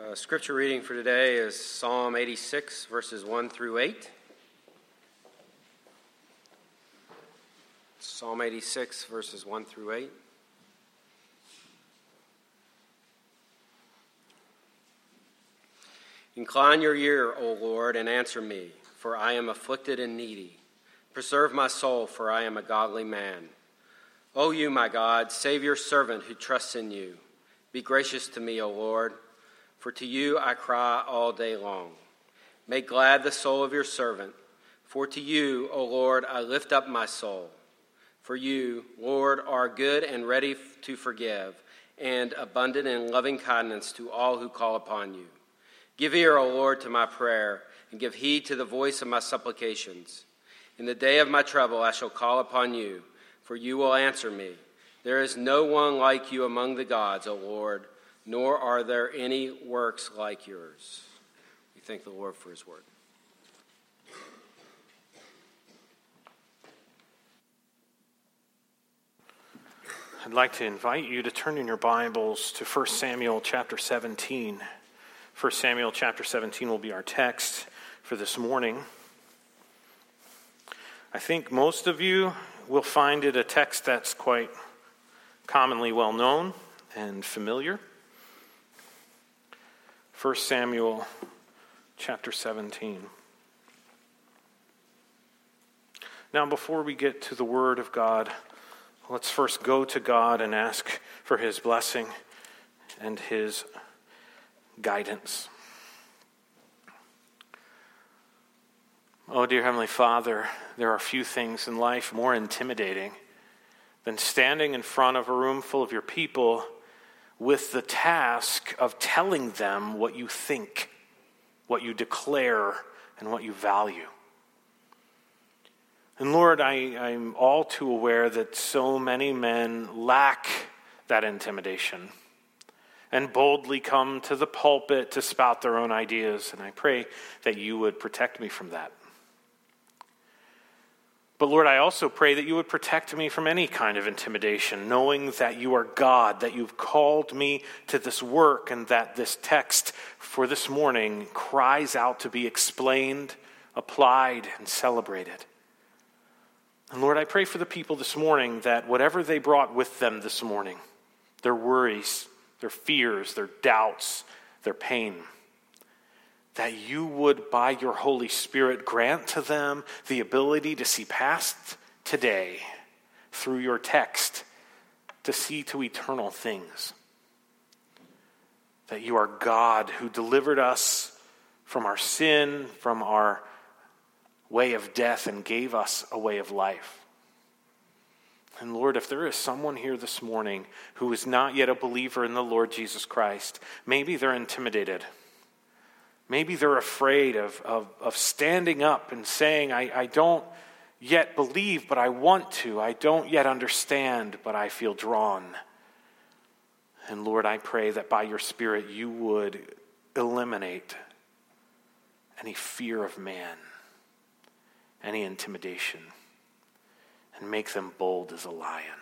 Scripture reading for today is Psalm 86, verses 1 through 8. Psalm 86, verses 1 through 8. Incline your ear, O Lord, and answer me, for I am afflicted and needy. Preserve my soul, for I am a godly man. O you, my God, save your servant who trusts in you. Be gracious to me, O Lord, for to you I cry all day long. Make glad the soul of your servant, for to you, O Lord, I lift up my soul. For you, Lord, are good and ready to forgive, and abundant in loving kindness to all who call upon you. Give ear, O Lord, to my prayer, and give heed to the voice of my supplications. In the day of my trouble I shall call upon you, for you will answer me. There is no one like you among the gods, O Lord, nor are there any works like yours. We thank the Lord for his word. I'd like to invite you to turn in your Bibles to 1 Samuel chapter 17. 1 Samuel chapter 17 will be our text for this morning. I think most of you will find it a text that's quite commonly well known and familiar. 1 Samuel chapter 17. Now, before we get to the Word of God, let's first go to God and ask for his blessing and his guidance. Oh, dear Heavenly Father, there are few things in life more intimidating than standing in front of a room full of your people with the task of telling them what you think, what you declare, and what you value. And Lord, I'm all too aware that so many men lack that intimidation and boldly come to the pulpit to spout their own ideas, and I pray that you would protect me from that. But Lord, I also pray that you would protect me from any kind of intimidation, knowing that you are God, that you've called me to this work, and that this text for this morning cries out to be explained, applied, and celebrated. And Lord, I pray for the people this morning that whatever they brought with them this morning, their worries, their fears, their doubts, their pain, that you would, by your Holy Spirit, grant to them the ability to see past today through your text, to see to eternal things. That you are God who delivered us from our sin, from our way of death, and gave us a way of life. And Lord, if there is someone here this morning who is not yet a believer in the Lord Jesus Christ, maybe they're intimidated. Maybe they're afraid of standing up and saying, I don't yet believe, but I want to. I don't yet understand, but I feel drawn. And Lord, I pray that by your Spirit you would eliminate any fear of man, any intimidation, and make them bold as a lion.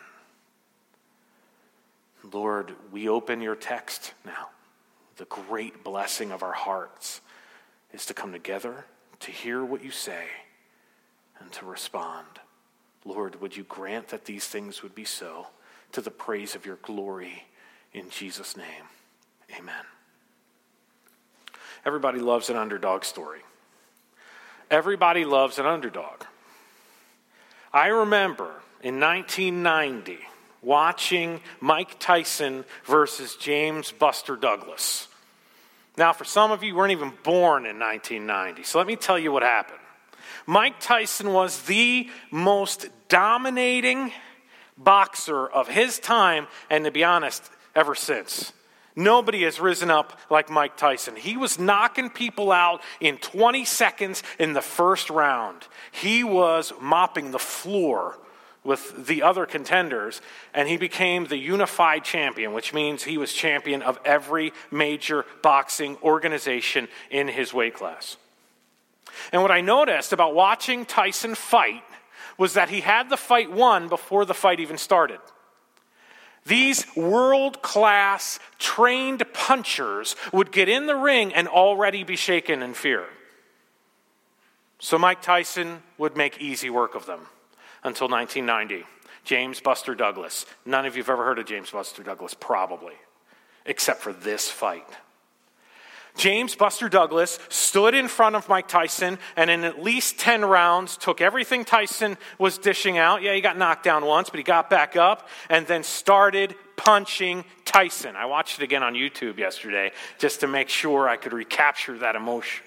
Lord, we open your text now. The great blessing of our hearts is to come together, to hear what you say, and to respond. Lord, would you grant that these things would be so, to the praise of your glory, in Jesus' name. Amen. Everybody loves an underdog story. Everybody loves an underdog. I remember in 1990 watching Mike Tyson versus James Buster Douglas. Now, for some of you, weren't even born in 1990, so let me tell you what happened. Mike Tyson was the most dominating boxer of his time, and to be honest, ever since. Nobody has risen up like Mike Tyson. He was knocking people out in 20 seconds in the first round. He was mopping the floor with the other contenders, and he became the unified champion, which means he was champion of every major boxing organization in his weight class. And what I noticed about watching Tyson fight was that he had the fight won before the fight even started. These world-class trained punchers would get in the ring and already be shaken in fear. So Mike Tyson would make easy work of them until 1990. James Buster Douglas. None of you have ever heard of James Buster Douglas, probably, except for this fight. James Buster Douglas stood in front of Mike Tyson and in at least 10 rounds took everything Tyson was dishing out. Yeah, he got knocked down once, but he got back up and then started punching Tyson. I watched it again on YouTube yesterday just to make sure I could recapture that emotion.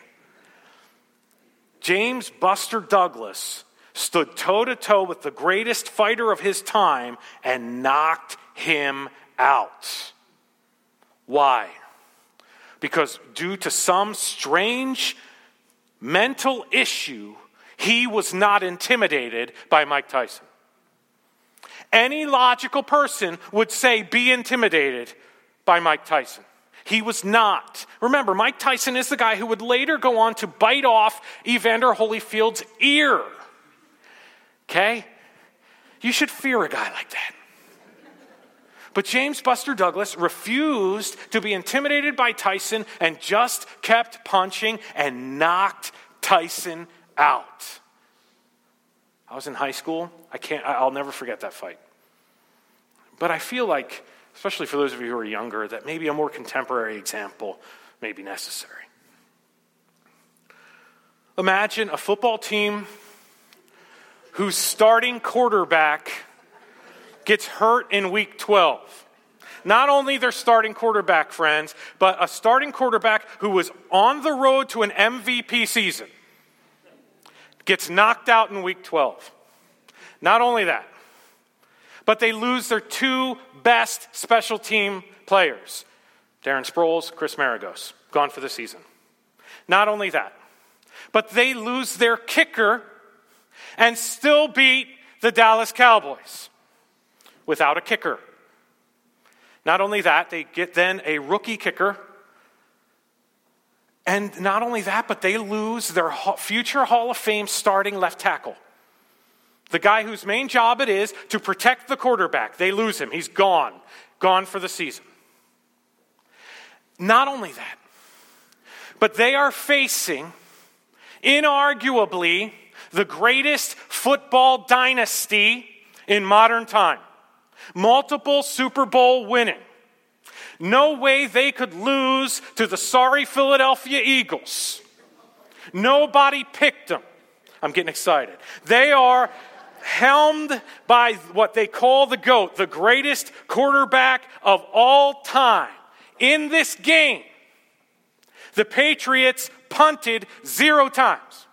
James Buster Douglas stood toe-to-toe with the greatest fighter of his time and knocked him out. Why? Because due to some strange mental issue, he was not intimidated by Mike Tyson. Any logical person would say, be intimidated by Mike Tyson. He was not. Remember, Mike Tyson is the guy who would later go on to bite off Evander Holyfield's ear. Okay? You should fear a guy like that. But James Buster Douglas refused to be intimidated by Tyson and just kept punching and knocked Tyson out. I was in high school. I'll never forget that fight. But I feel like, especially for those of you who are younger, that maybe a more contemporary example may be necessary. Imagine a football team whose starting quarterback gets hurt in week 12. Not only their starting quarterback, friends, but a starting quarterback who was on the road to an MVP season gets knocked out in week 12. Not only that, but they lose their two best special team players, Darren Sproles, Chris Maragos, gone for the season. Not only that, but they lose their kicker and still beat the Dallas Cowboys without a kicker. Not only that, they get then a rookie kicker. And not only that, but they lose their future Hall of Fame starting left tackle. The guy whose main job it is to protect the quarterback. They lose him. He's gone. Gone for the season. Not only that, but they are facing, inarguably, the greatest football dynasty in modern time. Multiple Super Bowl winning. No way they could lose to the sorry Philadelphia Eagles. Nobody picked them. I'm getting excited. They are helmed by what they call the GOAT, the greatest quarterback of all time. In this game, the Patriots punted 0 times.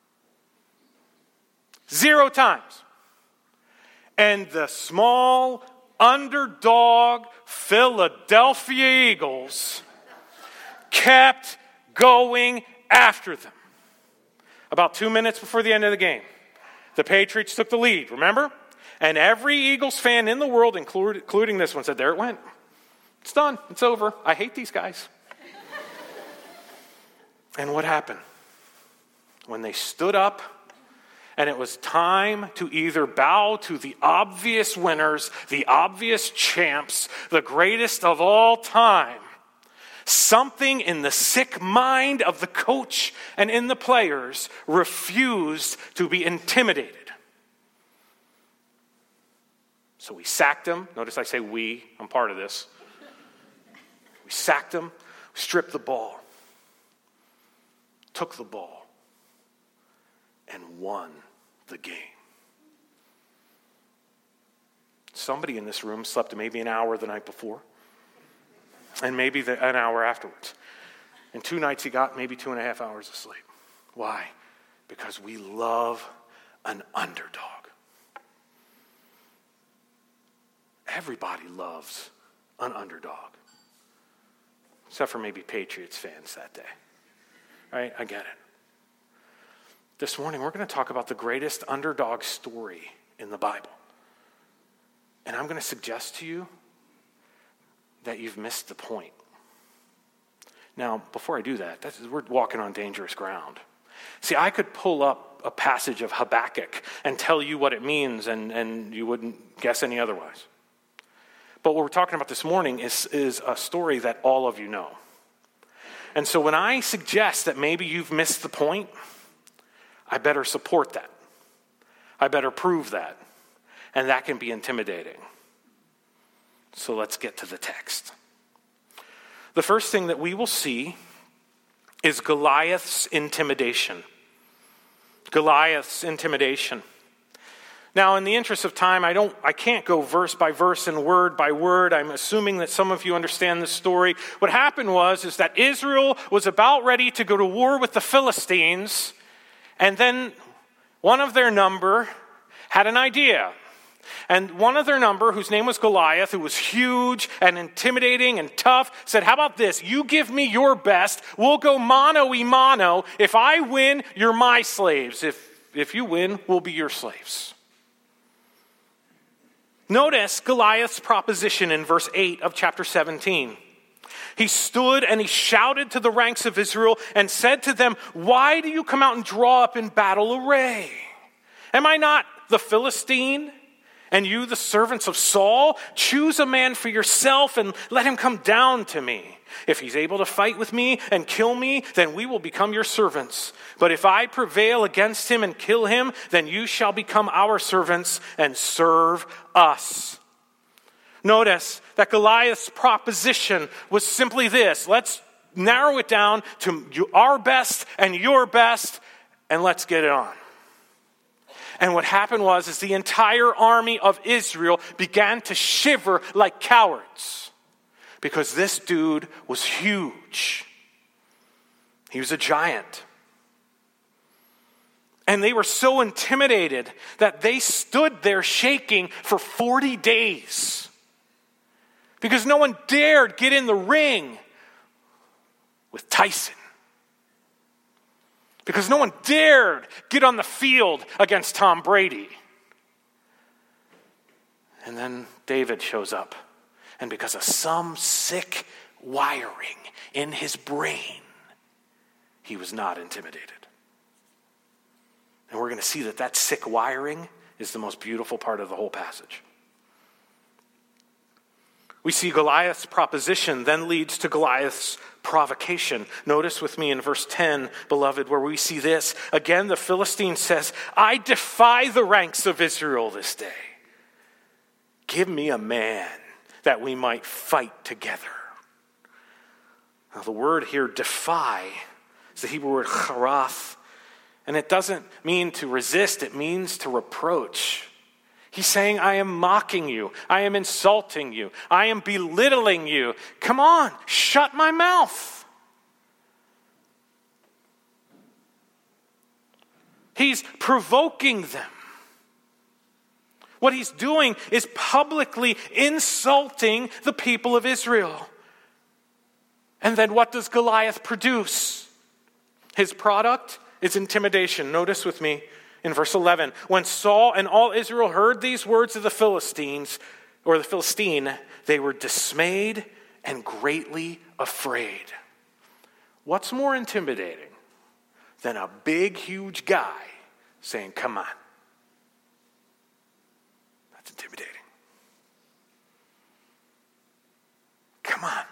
0 times. And the small underdog Philadelphia Eagles kept going after them. About 2 minutes before the end of the game, the Patriots took the lead, remember? And every Eagles fan in the world, including this one, said, there it went. It's done. It's over. I hate these guys. And what happened? When they stood up, and it was time to either bow to the obvious winners, the obvious champs, the greatest of all time, something in the sick mind of the coach and in the players refused to be intimidated. So we sacked him. Notice I say we. I'm part of this. We sacked him, stripped the ball, took the ball, and won the game. Somebody in this room slept maybe an hour the night before, and maybe an hour afterwards. And 2 nights he got maybe 2.5 hours of sleep. Why? Because we love an underdog. Everybody loves an underdog, except for maybe Patriots fans that day. Right? I get it. This morning, we're going to talk about the greatest underdog story in the Bible. And I'm going to suggest to you that you've missed the point. Now, before I do that, we're walking on dangerous ground. See, I could pull up a passage of Habakkuk and tell you what it means, and you wouldn't guess any otherwise. But what we're talking about this morning is a story that all of you know. And so when I suggest that maybe you've missed the point, I better support that. I better prove that. And that can be intimidating. So let's get to the text. The first thing that we will see is Goliath's intimidation. Goliath's intimidation. Now, in the interest of time, I can't go verse by verse and word by word. I'm assuming that some of you understand this story. What happened is that Israel was about ready to go to war with the Philistines, and then one of their number had an idea. And one of their number, whose name was Goliath, who was huge and intimidating and tough, said, how about this? You give me your best. We'll go mano a mano. If I win, you're my slaves. If you win, we'll be your slaves. Notice Goliath's proposition in verse 8 of chapter 17. He stood and he shouted to the ranks of Israel and said to them, why do you come out and draw up in battle array? Am I not the Philistine? And you, the servants of Saul, choose a man for yourself and let him come down to me. If he's able to fight with me and kill me, then we will become your servants. But if I prevail against him and kill him, then you shall become our servants and serve us. Notice that Goliath's proposition was simply this. Let's narrow it down to our best and your best, and let's get it on. And what happened is the entire army of Israel began to shiver like cowards because this dude was huge. He was a giant. And they were so intimidated that they stood there shaking for 40 days because no one dared get in the ring with Tyson. Because no one dared get on the field against Tom Brady. And then David shows up. And because of some sick wiring in his brain, he was not intimidated. And we're going to see that sick wiring is the most beautiful part of the whole passage. We see Goliath's proposition then leads to Goliath's provocation. Notice with me in verse 10, beloved, where we see this. Again, the Philistine says, I defy the ranks of Israel this day. Give me a man that we might fight together. Now, the word here, defy, is the Hebrew word charath, and it doesn't mean to resist, it means to reproach. He's saying, I am mocking you. I am insulting you. I am belittling you. Come on, shut my mouth. He's provoking them. What he's doing is publicly insulting the people of Israel. And then what does Goliath produce? His product is intimidation. Notice with me. In verse 11, when Saul and all Israel heard these words of the Philistine, they were dismayed and greatly afraid. What's more intimidating than a big, huge guy saying, come on? That's intimidating. Come on.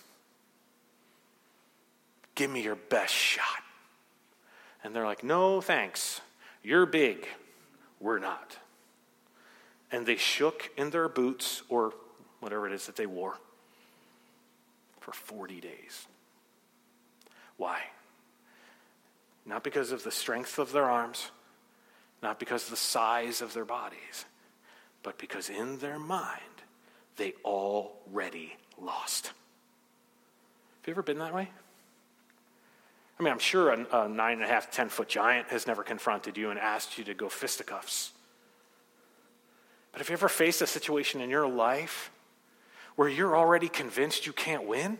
Give me your best shot. And they're like, no, thanks. You're big, we're not. And they shook in their boots, or whatever it is that they wore, for 40 days. Why? Not because of the strength of their arms, not because of the size of their bodies, but because in their mind, they already lost. Have you ever been that way? I mean, I'm sure a 9.5 to 10-foot giant has never confronted you and asked you to go fisticuffs. But have you ever faced a situation in your life where you're already convinced you can't win?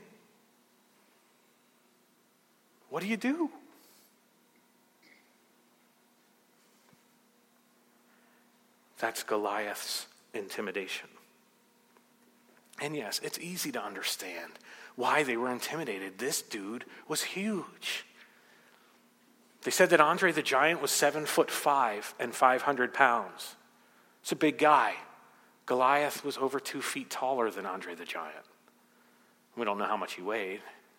What do you do? That's Goliath's intimidation. And yes, it's easy to understand why they were intimidated. This dude was huge. They said that Andre the Giant was 7'5" and 500 pounds. It's a big guy. Goliath was over 2 feet taller than Andre the Giant. We don't know how much he weighed.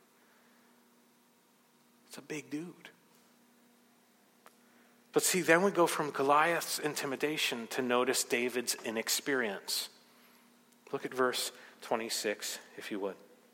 It's a big dude. But see, then we go from Goliath's intimidation to notice David's inexperience. Look at verse 26, if you would.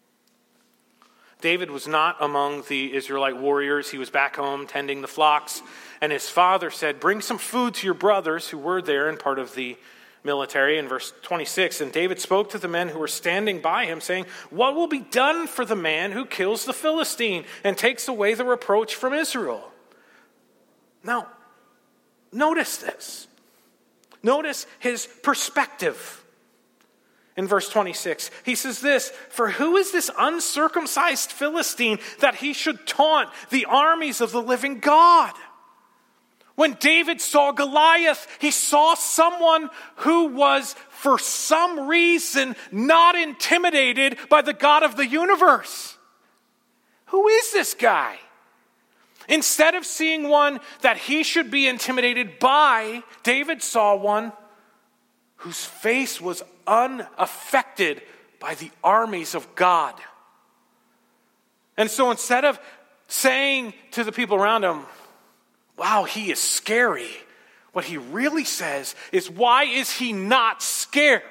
David was not among the Israelite warriors. He was back home tending the flocks. And his father said, bring some food to your brothers who were there and part of the military. In verse 26, and David spoke to the men who were standing by him, saying, what will be done for the man who kills the Philistine and takes away the reproach from Israel? Now, notice this. Notice his perspective. In verse 26, he says this, for who is this uncircumcised Philistine that he should taunt the armies of the living God? When David saw Goliath, he saw someone who was, for some reason, not intimidated by the God of the universe. Who is this guy? Instead of seeing one that he should be intimidated by, David saw one whose face was unaffected by the armies of God. And so instead of saying to the people around him, wow, he is scary, what he really says is, why is he not scared?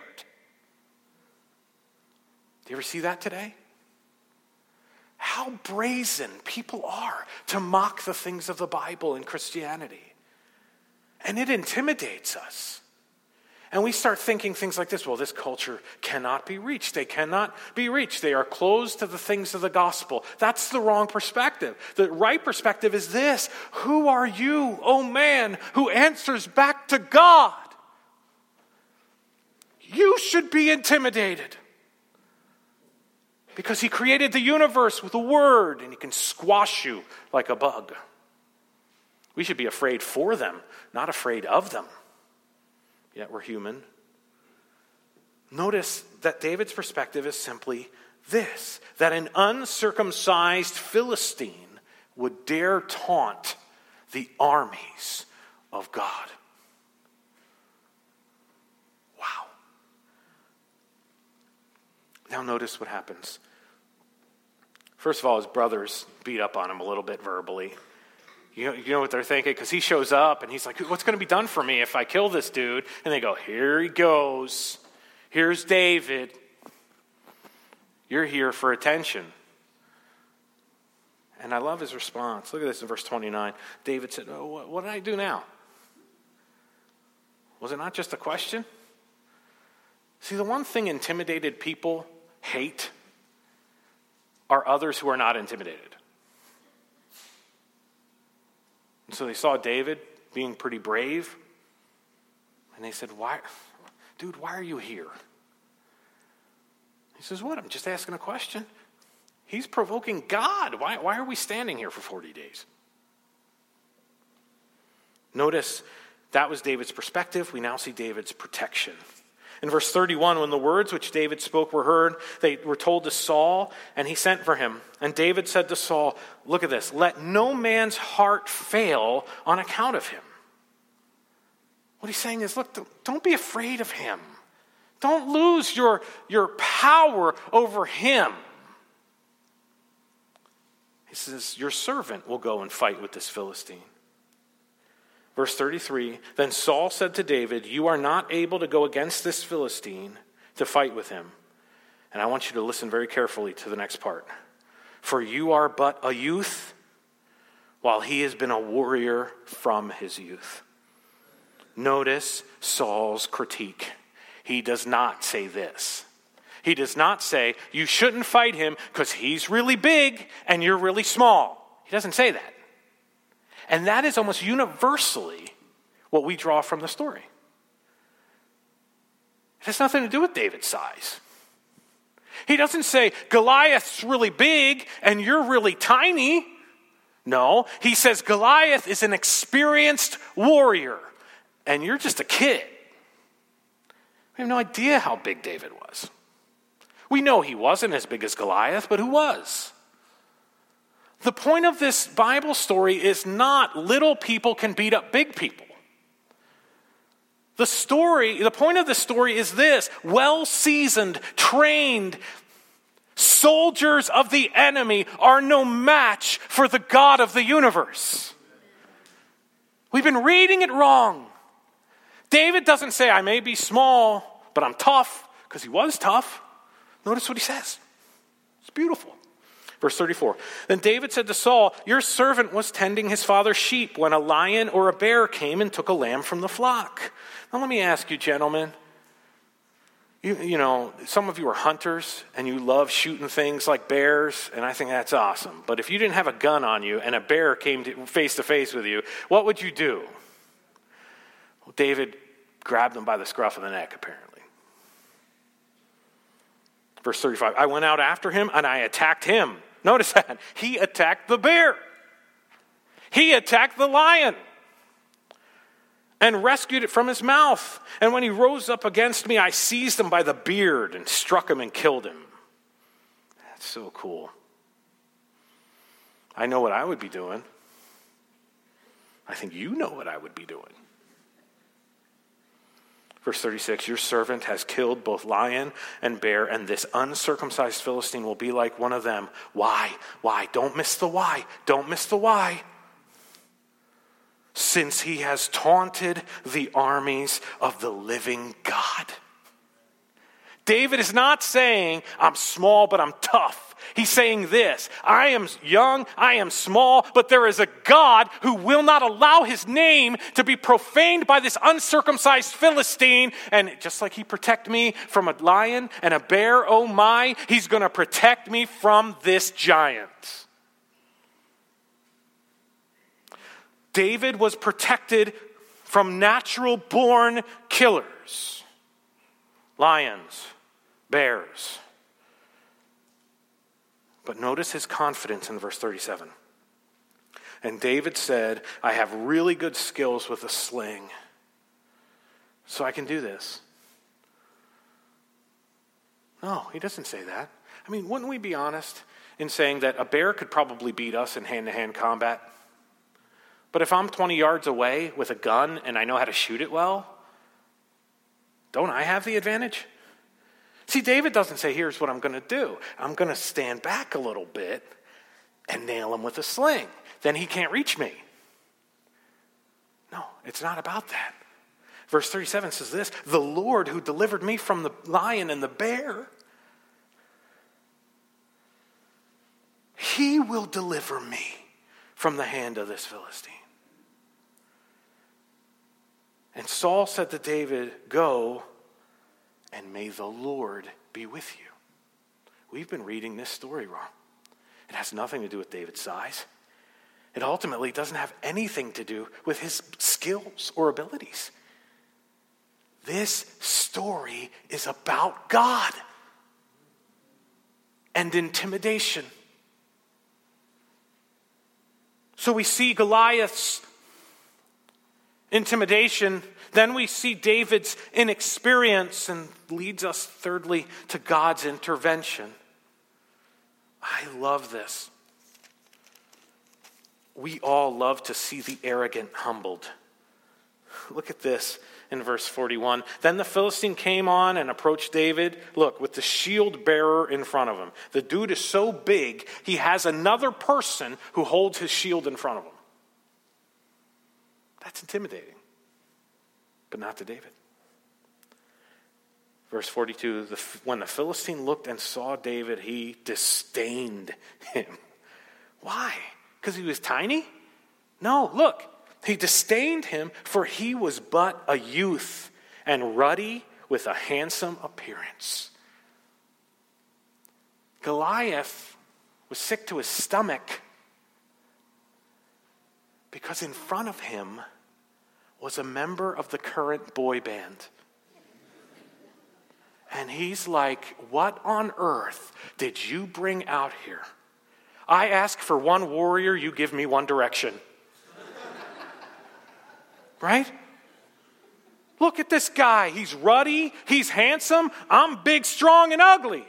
Do you ever see that today? How brazen people are to mock the things of the Bible and Christianity. And it intimidates us. And we start thinking things like this, well, this culture cannot be reached. They cannot be reached. They are closed to the things of the gospel. That's the wrong perspective. The right perspective is this. Who are you, oh man, who answers back to God? You should be intimidated. Because he created the universe with a word, and he can squash you like a bug. We should be afraid for them, not afraid of them. Yet we're human. Notice that David's perspective is simply this, that an uncircumcised Philistine would dare taunt the armies of God. Wow. Now notice what happens. First of all, his brothers beat up on him a little bit verbally. You know what they're thinking? Because he shows up and he's like, what's going to be done for me if I kill this dude? And they go, here he goes. Here's David. You're here for attention. And I love his response. Look at this in verse 29. David said, oh, what did I do now? Was it not just a question? See, the one thing intimidated people hate are others who are not intimidated. And so they saw David being pretty brave. And they said, why are you here? He says, what? I'm just asking a question. He's provoking God. Why are we standing here for 40 days? Notice that was David's perspective. We now see David's protection. In verse 31, when the words which David spoke were heard, they were told to Saul, and he sent for him. And David said to Saul, look at this, let no man's heart fail on account of him. What he's saying is, look, don't be afraid of him. Don't lose your power over him. He says, your servant will go and fight with this Philistine. Verse 33, then Saul said to David, you are not able to go against this Philistine to fight with him. And I want you to listen very carefully to the next part. For you are but a youth, while he has been a warrior from his youth. Notice Saul's critique. He does not say this. He does not say, you shouldn't fight him because he's really big and you're really small. He doesn't say that. And that is almost universally what we draw from the story. It has nothing to do with David's size. He doesn't say, Goliath's really big and you're really tiny. No, he says, Goliath is an experienced warrior and you're just a kid. We have no idea how big David was. We know he wasn't as big as Goliath, but who was? The point of this Bible story is not little people can beat up big people. The point of the story is this: well-seasoned, trained soldiers of the enemy are no match for the God of the universe. We've been reading it wrong. David doesn't say, I may be small, but I'm tough, because he was tough. Notice what he says. It's beautiful. Verse 34, then David said to Saul, your servant was tending his father's sheep when a lion or a bear came and took a lamb from the flock. Now let me ask you, gentlemen, you know, some of you are hunters and you love shooting things like bears, and I think that's awesome. But if you didn't have a gun on you and a bear came face to face with you, what would you do? Well, David grabbed him by the scruff of the neck, apparently. Verse 35, I went out after him and I attacked him. Notice that. He attacked the bear. He attacked the lion and rescued it from his mouth. And when he rose up against me, I seized him by the beard and struck him and killed him. That's so cool. I know what I would be doing. I think you know what I would be doing. Verse 36, your servant has killed both lion and bear, and this uncircumcised Philistine will be like one of them. Why? Why? Don't miss the why. Don't miss the why. Since he has taunted the armies of the living God. David is not saying, I'm small, but I'm tough. He's saying this: I am young, I am small, but there is a God who will not allow his name to be profaned by this uncircumcised Philistine. And just like he protected me from a lion and a bear, oh my, he's going to protect me from this giant. David was protected from natural-born killers, lions, bears. But notice his confidence in verse 37. And David said, I have really good skills with a sling, so I can do this. No, he doesn't say that. I mean, wouldn't we be honest in saying that a bear could probably beat us in hand-to-hand combat? But if I'm 20 yards away with a gun and I know how to shoot it well, don't I have the advantage? See, David doesn't say, here's what I'm going to do. I'm going to stand back a little bit and nail him with a sling. Then he can't reach me. No, it's not about that. Verse 37 says this: the Lord who delivered me from the lion and the bear, he will deliver me from the hand of this Philistine. And Saul said to David, go, and may the Lord be with you. We've been reading this story wrong. It has nothing to do with David's size. It ultimately doesn't have anything to do with his skills or abilities. This story is about God and intimidation. So we see Goliath's intimidation, then we see David's inexperience, and leads us thirdly to God's intervention. I love this. We all love to see the arrogant humbled. Look at this in verse 41. Then the Philistine came on and approached David, look, with the shield bearer in front of him. The dude is so big, he has another person who holds his shield in front of him. That's intimidating, but not to David. Verse 42, when the Philistine looked and saw David, he disdained him. Why? Because he was tiny? No, look, he disdained him, for he was but a youth and ruddy with a handsome appearance. Goliath was sick to his stomach because in front of him was a member of the current boy band. And he's like, what on earth did you bring out here? I ask for one warrior, you give me one direction. Right? Look at this guy. He's ruddy, he's handsome, I'm big, strong, and ugly.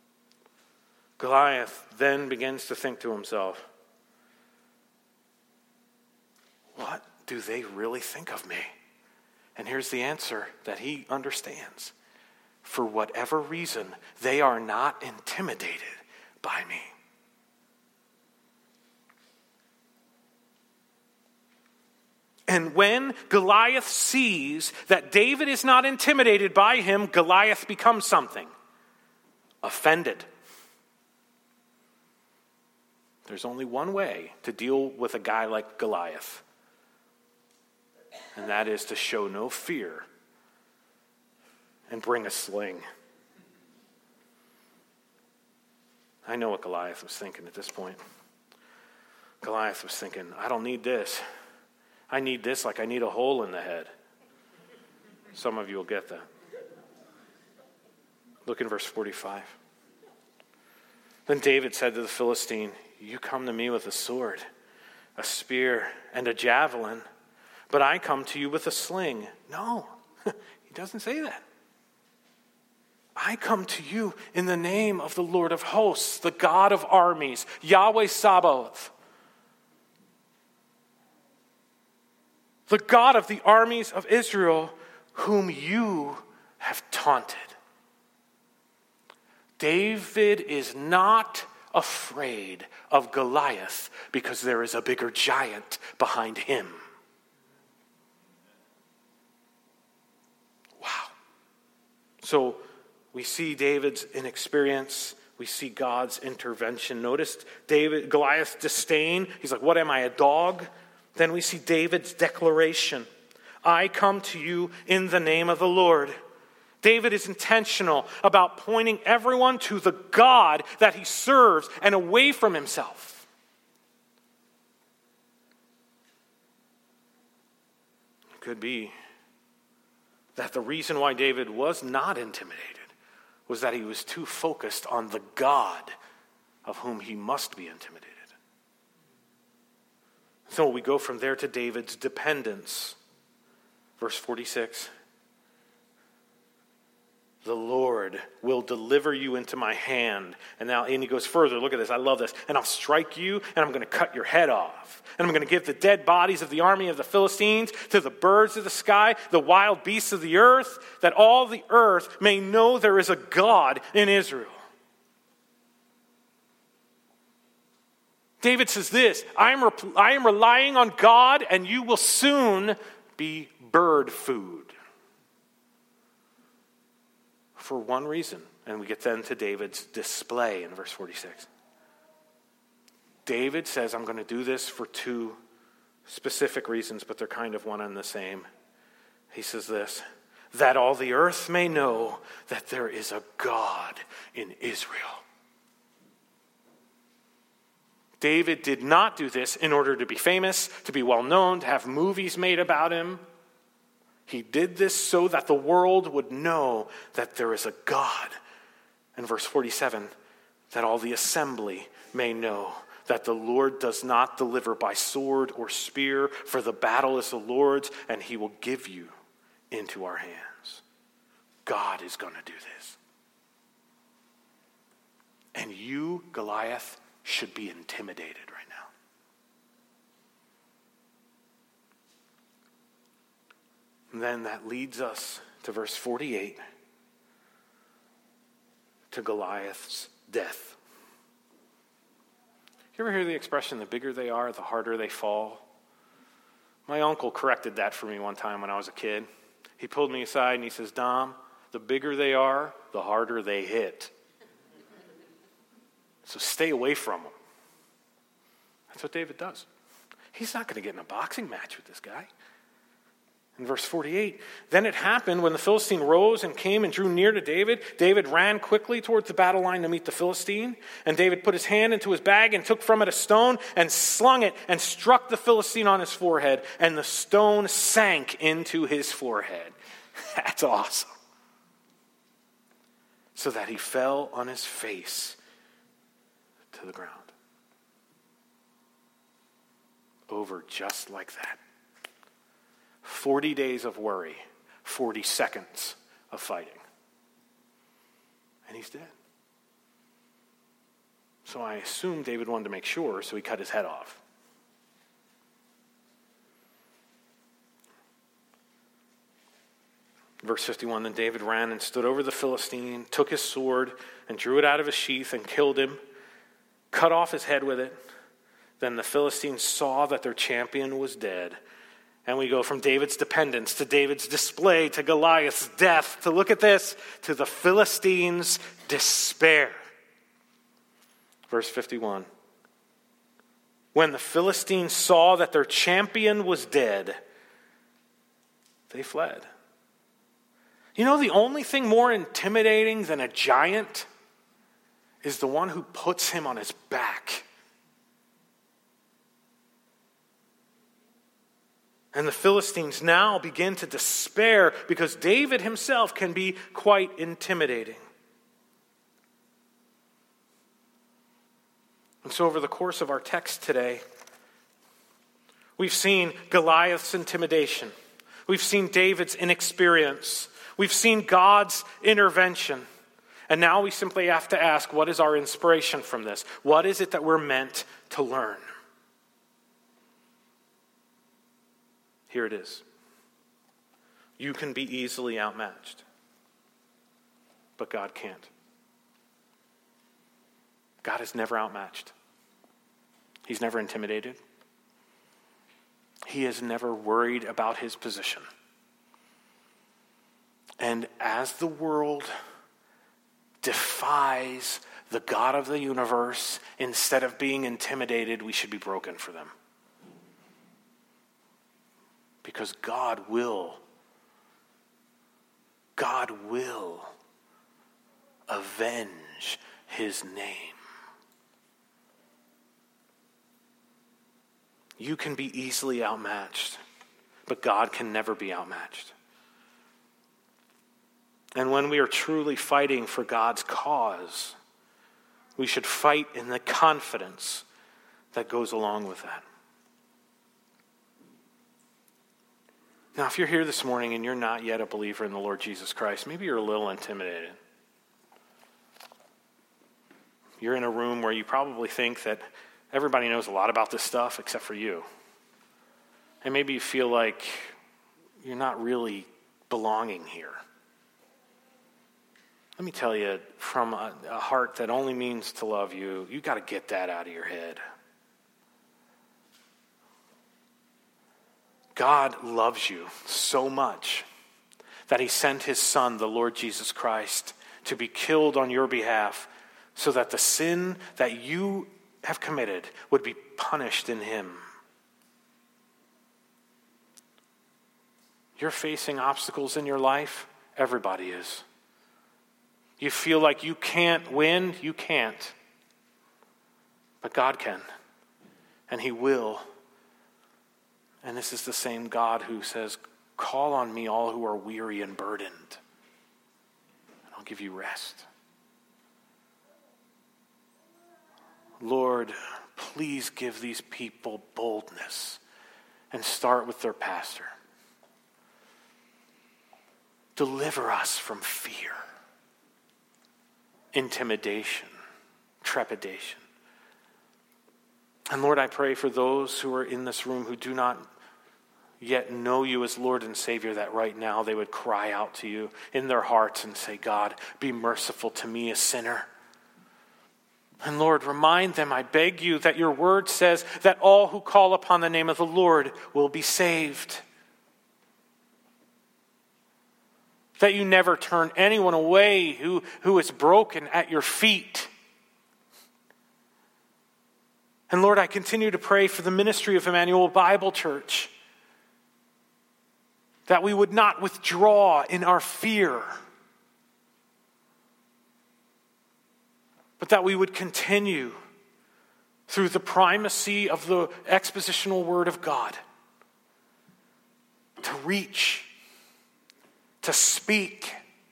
Goliath then begins to think to himself, do they really think of me? And here's the answer that he understands. For whatever reason, they are not intimidated by me. And when Goliath sees that David is not intimidated by him, Goliath becomes something. Offended. There's only one way to deal with a guy like Goliath, and that is to show no fear and bring a sling. I know what Goliath was thinking at this point. Goliath was thinking, I don't need this. I need this like I need a hole in the head. Some of you will get that. Look in verse 45. Then David said to the Philistine, you come to me with a sword, a spear, and a javelin, but I come to you with a sling. No, he doesn't say that. I come to you in the name of the Lord of hosts, the God of armies, Yahweh Sabaoth, the God of the armies of Israel, whom you have taunted. David is not afraid of Goliath because there is a bigger giant behind him. Wow. So we see David's inexperience. We see God's intervention. Notice Goliath's disdain. He's like, what am I, a dog? Then we see David's declaration. I come to you in the name of the Lord. David is intentional about pointing everyone to the God that he serves and away from himself. It could be that the reason why David was not intimidated was that he was too focused on the God of whom he must be intimidated. So we go from there to David's dependence. Verse 46. The Lord will deliver you into my hand. And he goes further. Look at this. I love this. And I'll strike you, and I'm going to cut your head off. And I'm going to give the dead bodies of the army of the Philistines to the birds of the sky, the wild beasts of the earth, that all the earth may know there is a God in Israel. David says this, I am relying on God, and you will soon be bird food. For one reason, and we get then to David's display in verse 46. David says, I'm going to do this for two specific reasons, but they're kind of one and the same. He says this, that all the earth may know that there is a God in Israel. David did not do this in order to be famous, to be well known, to have movies made about him. He did this so that the world would know that there is a God. In verse 47, that all the assembly may know that the Lord does not deliver by sword or spear, for the battle is the Lord's, and he will give you into our hands. God is going to do this. And you, Goliath, should be intimidated right now. And then that leads us to verse 48, to Goliath's death. You ever hear the expression, the bigger they are, the harder they fall? My uncle corrected that for me one time when I was a kid. He pulled me aside and he says, Dom, the bigger they are, the harder they hit. So stay away from them. That's what David does. He's not going to get in a boxing match with this guy. In verse 48, then it happened when the Philistine rose and came and drew near to David. David ran quickly towards the battle line to meet the Philistine. And David put his hand into his bag and took from it a stone and slung it and struck the Philistine on his forehead. And the stone sank into his forehead. That's awesome. So that he fell on his face to the ground. Over just like that. 40 days of worry, 40 seconds of fighting. And he's dead. So I assume David wanted to make sure, so he cut his head off. Verse 51, then David ran and stood over the Philistine, took his sword and drew it out of his sheath and killed him, cut off his head with it. Then the Philistines saw that their champion was dead. And we go from David's dependence to David's display to Goliath's death to, look at this, to the Philistines' despair. Verse 51. When the Philistines saw that their champion was dead, they fled. You know, the only thing more intimidating than a giant is the one who puts him on his back. And the Philistines now begin to despair because David himself can be quite intimidating. And so over the course of our text today, we've seen Goliath's intimidation. We've seen David's inexperience. We've seen God's intervention. And now we simply have to ask, what is our inspiration from this? What is it that we're meant to learn? Here it is. You can be easily outmatched, but God can't. God is never outmatched. He's never intimidated. He is never worried about his position. And as the world defies the God of the universe, instead of being intimidated, we should be broken for them. Because God will avenge his name. You can be easily outmatched, but God can never be outmatched. And when we are truly fighting for God's cause, we should fight in the confidence that goes along with that. Now, if you're here this morning and you're not yet a believer in the Lord Jesus Christ, maybe you're a little intimidated. You're in a room where you probably think that everybody knows a lot about this stuff except for you. And maybe you feel like you're not really belonging here. Let me tell you, from a heart that only means to love you, you got to get that out of your head. God loves you so much that he sent his son, the Lord Jesus Christ, to be killed on your behalf so that the sin that you have committed would be punished in him. You're facing obstacles in your life. Everybody is. You feel like you can't win. You can't. But God can. And he will. And this is the same God who says, call on me all who are weary and burdened, and I'll give you rest. Lord, please give these people boldness and start with their pastor. Deliver us from fear, intimidation, trepidation. And Lord, I pray for those who are in this room who do not yet know you as Lord and Savior, that right now they would cry out to you in their hearts and say, God, be merciful to me, a sinner. And Lord, remind them, I beg you, that your word says that all who call upon the name of the Lord will be saved. That you never turn anyone away who is broken at your feet. And Lord, I continue to pray for the ministry of Emmanuel Bible Church, that we would not withdraw in our fear, but that we would continue through the primacy of the expositional word of God to reach, to speak,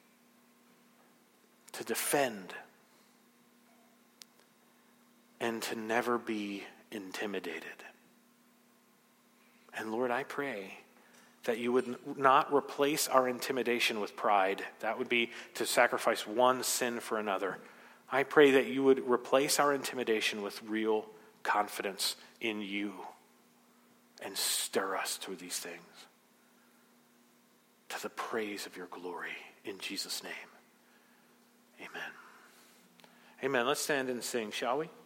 to defend, and to never be intimidated. And Lord, I pray that you would not replace our intimidation with pride. That would be to sacrifice one sin for another. I pray that you would replace our intimidation with real confidence in you and stir us through these things. to the praise of your glory. In Jesus' name, amen. Amen. Let's stand and sing, shall we?